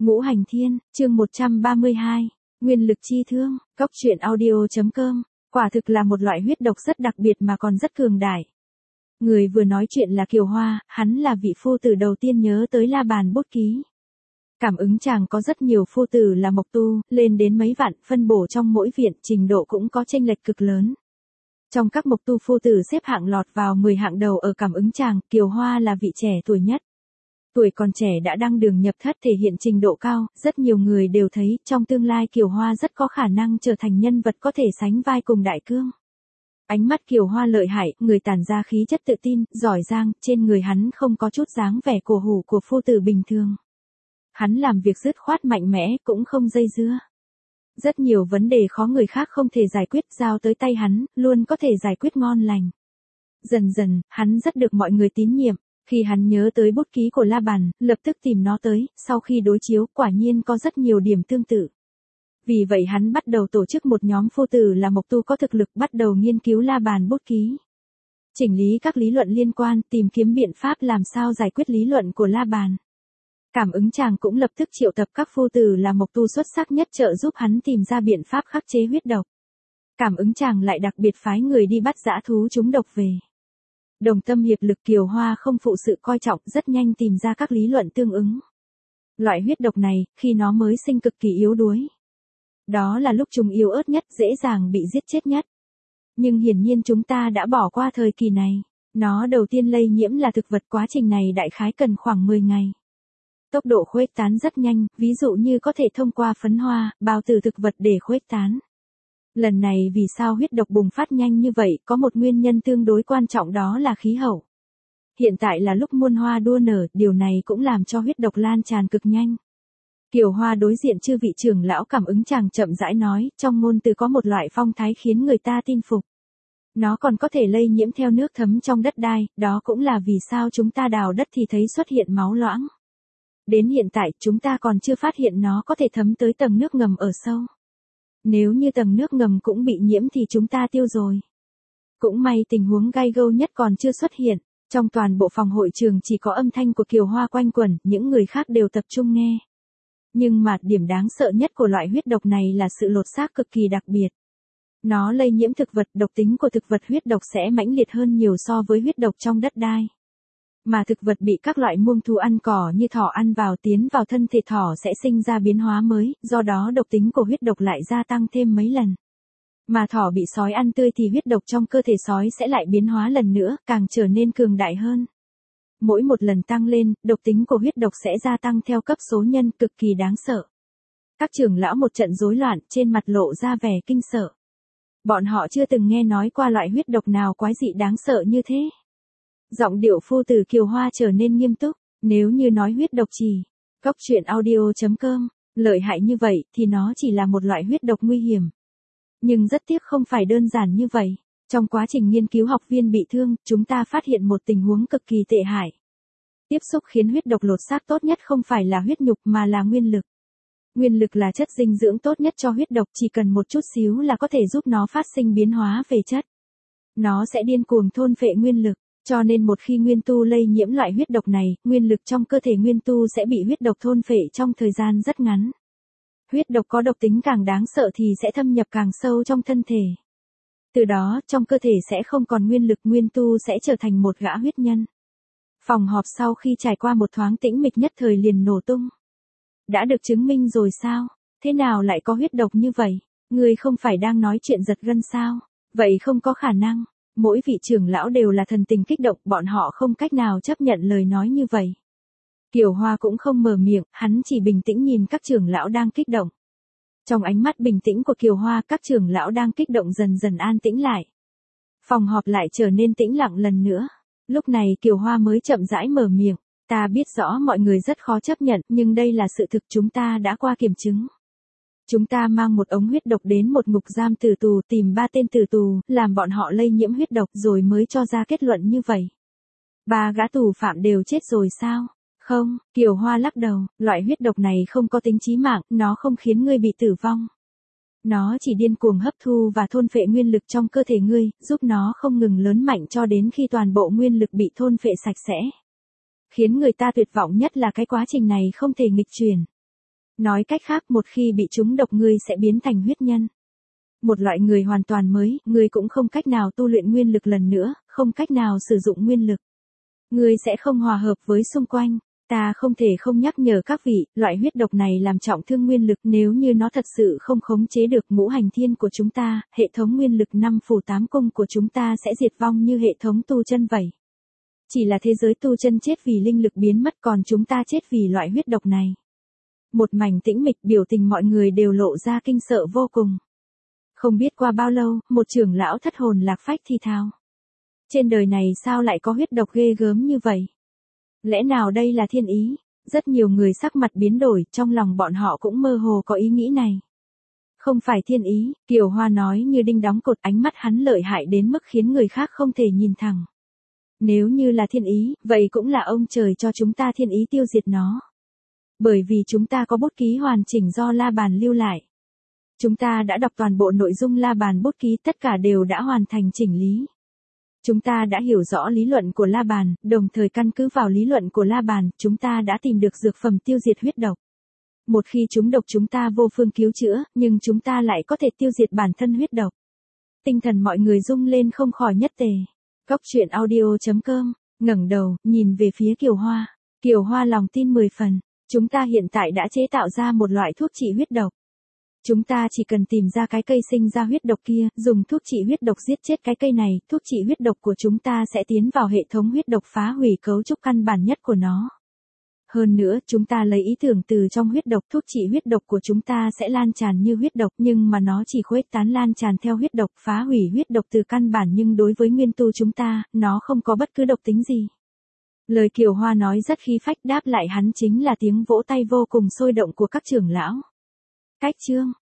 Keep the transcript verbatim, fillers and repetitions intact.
Ngũ Hành Thiên, chương một trăm ba mươi hai, Nguyên lực chi thương, Cốc truyện audio.com, quả thực là một loại huyết độc rất đặc biệt mà còn rất cường đại. Người vừa nói chuyện là Kiều Hoa, hắn là vị phu tử đầu tiên nhớ tới La Bàn bút ký. Cảm ứng chàng có rất nhiều phu tử là mộc tu, lên đến mấy vạn, phân bổ trong mỗi viện, trình độ cũng có chênh lệch cực lớn. Trong các mộc tu phu tử xếp hạng lọt vào mười hạng đầu ở cảm ứng chàng, Kiều Hoa là vị trẻ tuổi nhất. Tuổi còn trẻ đã đăng đường nhập thất thể hiện trình độ cao, rất nhiều người đều thấy trong tương lai Kiều Hoa rất có khả năng trở thành nhân vật có thể sánh vai cùng Đại Cương. Ánh mắt Kiều Hoa lợi hại, người tản ra khí chất tự tin, giỏi giang, trên người hắn không có chút dáng vẻ cổ hủ của phu tử bình thường. Hắn làm việc dứt khoát mạnh mẽ, cũng không dây dưa. Rất nhiều vấn đề khó người khác không thể giải quyết, giao tới tay hắn, luôn có thể giải quyết ngon lành. Dần dần, hắn rất được mọi người tín nhiệm. Khi hắn nhớ tới bút ký của La Bàn, lập tức tìm nó tới, sau khi đối chiếu, quả nhiên có rất nhiều điểm tương tự. Vì vậy hắn bắt đầu tổ chức một nhóm phu tử là mộc tu có thực lực, bắt đầu nghiên cứu La Bàn bút ký. Chỉnh lý các lý luận liên quan, tìm kiếm biện pháp làm sao giải quyết lý luận của La Bàn. Cảm ứng chàng cũng lập tức triệu tập các phu tử là mộc tu xuất sắc nhất trợ giúp hắn tìm ra biện pháp khắc chế huyết độc. Cảm ứng chàng lại đặc biệt phái người đi bắt dã thú trúng độc về. Đồng tâm hiệp lực, Kiều Hoa không phụ sự coi trọng, rất nhanh tìm ra các lý luận tương ứng. Loại huyết độc này, khi nó mới sinh cực kỳ yếu đuối. Đó là lúc chúng yếu ớt nhất, dễ dàng bị giết chết nhất. Nhưng hiển nhiên chúng ta đã bỏ qua thời kỳ này. Nó đầu tiên lây nhiễm là thực vật, quá trình này đại khái cần khoảng mười ngày. Tốc độ khuếch tán rất nhanh, ví dụ như có thể thông qua phấn hoa, bào tử thực vật để khuếch tán. Lần này vì sao huyết độc bùng phát nhanh như vậy, có một nguyên nhân tương đối quan trọng, đó là khí hậu. Hiện tại là lúc muôn hoa đua nở, điều này cũng làm cho huyết độc lan tràn cực nhanh. Kiều Hoa đối diện chư vị trưởng lão cảm ứng chàng chậm rãi nói, trong ngôn từ có một loại phong thái khiến người ta tin phục. Nó còn có thể lây nhiễm theo nước thấm trong đất đai, đó cũng là vì sao chúng ta đào đất thì thấy xuất hiện máu loãng. Đến hiện tại, chúng ta còn chưa phát hiện nó có thể thấm tới tầng nước ngầm ở sâu. Nếu như tầng nước ngầm cũng bị nhiễm thì chúng ta tiêu rồi. Cũng may tình huống gai gâu nhất còn chưa xuất hiện. Trong toàn bộ phòng hội trường chỉ có âm thanh của Kiều Hoa quanh quẩn, những người khác đều tập trung nghe. Nhưng mà điểm đáng sợ nhất của loại huyết độc này là sự lột xác cực kỳ đặc biệt. Nó lây nhiễm thực vật, độc tính của thực vật huyết độc sẽ mãnh liệt hơn nhiều so với huyết độc trong đất đai. Mà thực vật bị các loại muông thú ăn cỏ như thỏ ăn vào, tiến vào thân thể thỏ sẽ sinh ra biến hóa mới, do đó độc tính của huyết độc lại gia tăng thêm mấy lần. Mà thỏ bị sói ăn tươi thì huyết độc trong cơ thể sói sẽ lại biến hóa lần nữa, càng trở nên cường đại hơn. Mỗi một lần tăng lên, độc tính của huyết độc sẽ gia tăng theo cấp số nhân, cực kỳ đáng sợ. Các trưởng lão một trận rối loạn, trên mặt lộ ra vẻ kinh sợ. Bọn họ chưa từng nghe nói qua loại huyết độc nào quái dị đáng sợ như thế. Giọng điệu phu tử Kiều Hoa trở nên nghiêm túc, nếu như nói huyết độc chỉ, Cốc truyện audio.com, lợi hại như vậy thì nó chỉ là một loại huyết độc nguy hiểm. Nhưng rất tiếc không phải đơn giản như vậy. Trong quá trình nghiên cứu học viên bị thương, chúng ta phát hiện một tình huống cực kỳ tệ hại. Tiếp xúc khiến huyết độc lột xác tốt nhất không phải là huyết nhục mà là nguyên lực. Nguyên lực là chất dinh dưỡng tốt nhất cho huyết độc, chỉ cần một chút xíu là có thể giúp nó phát sinh biến hóa về chất. Nó sẽ điên cuồng thôn phệ nguyên lực. Cho nên một khi nguyên tu lây nhiễm loại huyết độc này, nguyên lực trong cơ thể nguyên tu sẽ bị huyết độc thôn phệ trong thời gian rất ngắn. Huyết độc có độc tính càng đáng sợ thì sẽ thâm nhập càng sâu trong thân thể. Từ đó, trong cơ thể sẽ không còn nguyên lực, nguyên tu sẽ trở thành một gã huyết nhân. Phòng họp sau khi trải qua một thoáng tĩnh mịch nhất thời liền nổ tung. Đã được chứng minh rồi sao? Thế nào lại có huyết độc như vậy? Người không phải đang nói chuyện giật gân sao? Vậy không có khả năng. Mỗi vị trưởng lão đều là thần tình kích động, bọn họ không cách nào chấp nhận lời nói như vậy. Kiều Hoa cũng không mở miệng, hắn chỉ bình tĩnh nhìn các trưởng lão đang kích động. Trong ánh mắt bình tĩnh của Kiều Hoa, các trưởng lão đang kích động dần dần an tĩnh lại. Phòng họp lại trở nên tĩnh lặng lần nữa. Lúc này Kiều Hoa mới chậm rãi mở miệng. Ta biết rõ mọi người rất khó chấp nhận, nhưng đây là sự thực, chúng ta đã qua kiểm chứng. Chúng ta mang một ống huyết độc đến một ngục giam tử tù, tìm ba tên tử tù, làm bọn họ lây nhiễm huyết độc rồi mới cho ra kết luận như vậy. Ba gã tù phạm đều chết rồi sao? Không, Kiều Hoa lắc đầu, loại huyết độc này không có tính chí mạng, nó không khiến ngươi bị tử vong. Nó chỉ điên cuồng hấp thu và thôn phệ nguyên lực trong cơ thể ngươi, giúp nó không ngừng lớn mạnh cho đến khi toàn bộ nguyên lực bị thôn phệ sạch sẽ. Khiến người ta tuyệt vọng nhất là cái quá trình này không thể nghịch chuyển. Nói cách khác, một khi bị trúng độc ngươi sẽ biến thành huyết nhân. Một loại người hoàn toàn mới, ngươi cũng không cách nào tu luyện nguyên lực lần nữa, không cách nào sử dụng nguyên lực. Ngươi sẽ không hòa hợp với xung quanh. Ta không thể không nhắc nhở các vị, loại huyết độc này làm trọng thương nguyên lực, nếu như nó thật sự không khống chế được ngũ hành thiên của chúng ta, hệ thống nguyên lực năm phủ tám cung của chúng ta sẽ diệt vong như hệ thống tu chân vậy. Chỉ là thế giới tu chân chết vì linh lực biến mất, còn chúng ta chết vì loại huyết độc này. Một mảnh tĩnh mịch, biểu tình mọi người đều lộ ra kinh sợ vô cùng. Không biết qua bao lâu, một trưởng lão thất hồn lạc phách thì thào. Trên đời này sao lại có huyết độc ghê gớm như vậy? Lẽ nào đây là thiên ý? Rất nhiều người sắc mặt biến đổi, trong lòng bọn họ cũng mơ hồ có ý nghĩ này. Không phải thiên ý, Kiều Hoa nói như đinh đóng cột, ánh mắt hắn lợi hại đến mức khiến người khác không thể nhìn thẳng. Nếu như là thiên ý, vậy cũng là ông trời cho chúng ta thiên ý tiêu diệt nó. Bởi vì chúng ta có bút ký hoàn chỉnh do La Bàn lưu lại. Chúng ta đã đọc toàn bộ nội dung La Bàn bút ký, tất cả đều đã hoàn thành chỉnh lý. Chúng ta đã hiểu rõ lý luận của La Bàn, đồng thời căn cứ vào lý luận của La Bàn, chúng ta đã tìm được dược phẩm tiêu diệt huyết độc. Một khi trúng độc chúng ta vô phương cứu chữa, nhưng chúng ta lại có thể tiêu diệt bản thân huyết độc. Tinh thần mọi người rung lên không khỏi nhất tề. Cốc truyện audio chấm com, ngẩng đầu, nhìn về phía Kiều Hoa. Kiều Hoa lòng tin mười phần, chúng ta hiện tại đã chế tạo ra một loại thuốc trị huyết độc. Chúng ta chỉ cần tìm ra cái cây sinh ra huyết độc kia, dùng thuốc trị huyết độc giết chết cái cây này, thuốc trị huyết độc của chúng ta sẽ tiến vào hệ thống huyết độc phá hủy cấu trúc căn bản nhất của nó. Hơn nữa, chúng ta lấy ý tưởng từ trong huyết độc, thuốc trị huyết độc của chúng ta sẽ lan tràn như huyết độc, nhưng mà nó chỉ khuếch tán lan tràn theo huyết độc, phá hủy huyết độc từ căn bản, nhưng đối với nguyên tu chúng ta, nó không có bất cứ độc tính gì. Lời Kiều Hoa nói rất khí phách, đáp lại hắn chính là tiếng vỗ tay vô cùng sôi động của các trưởng lão. Cách chương